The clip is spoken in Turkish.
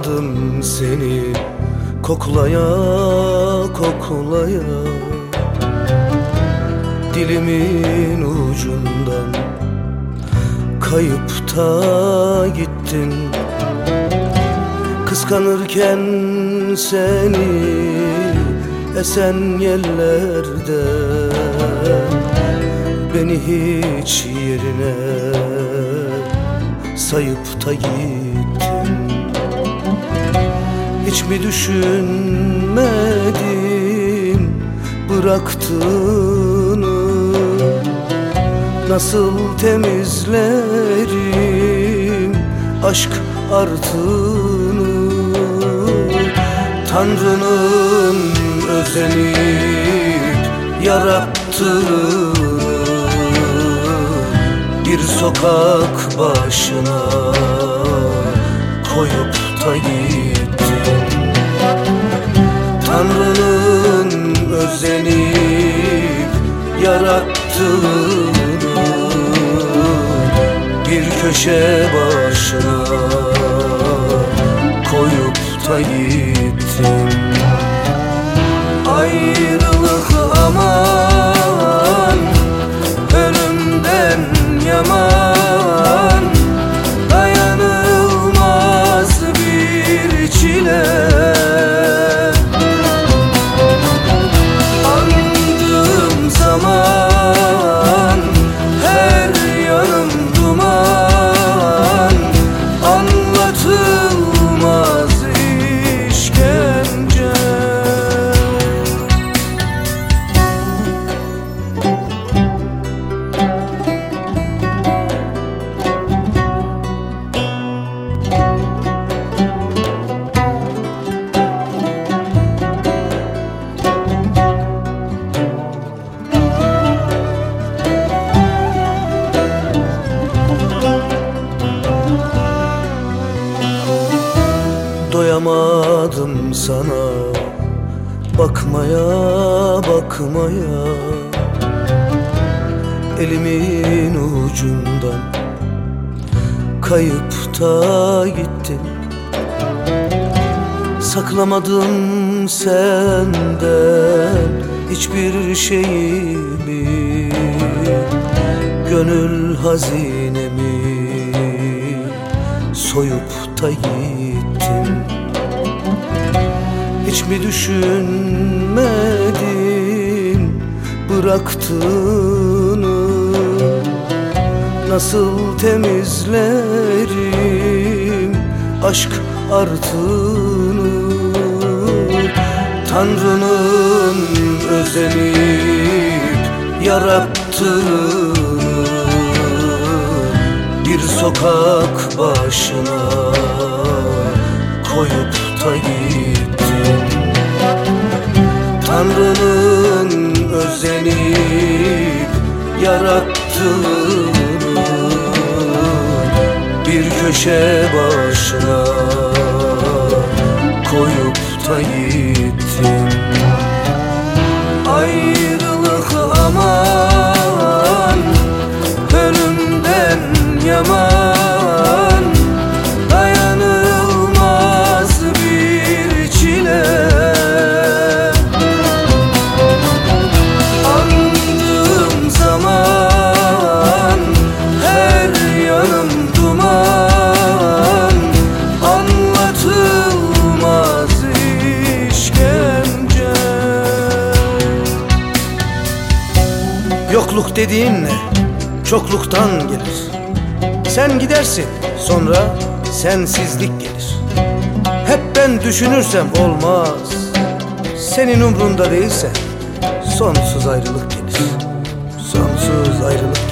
Doyamadım seni koklaya koklaya, dilimin ucundan kayıp da gittin. Kıskanırken seni esen yerlerde, beni hiç yerine sayıp da gittin. Hiç mi düşünmedim bıraktığını? Nasıl temizlerim aşk artığını? Tanrı'nın özenip yarattığını bir sokak başına koyup da gittin. Tanrı'nın özenip yarattığını bir köşe başına koyup da gittin. Ayrılık aman, ölümden yaman, dayanılmaz bir çile. Andığım zaman her yanım duman, anlatılmaz işkence. Doyamadım sana bakmaya bakmaya, elimin ucundan kayıp da gittin. Saklamadım senden hiçbir şeyimi, gönül hazinemi soyup da gittin. Hiç mi düşünmedim bıraktığını? Nasıl temizlerim aşk artığını? Tanrı'nın özenip yarattığını bir sokak başına koyup da gittin. Tanrı'nın özenip yarattığını bir köşe başına koyup da gittin. Ayrılık aman, ölümden yaman, dayanılmaz bir çile. Andığım zaman her yanım duman, anlatılmaz işkence. Yokluk dediğin ne? Çokluktan gelir. Sen gidersin, sonra sensizlik gelir. Hep ben düşünürsem olmaz. Senin umrunda değilse sonsuz ayrılık gelir. Sonsuz ayrılık.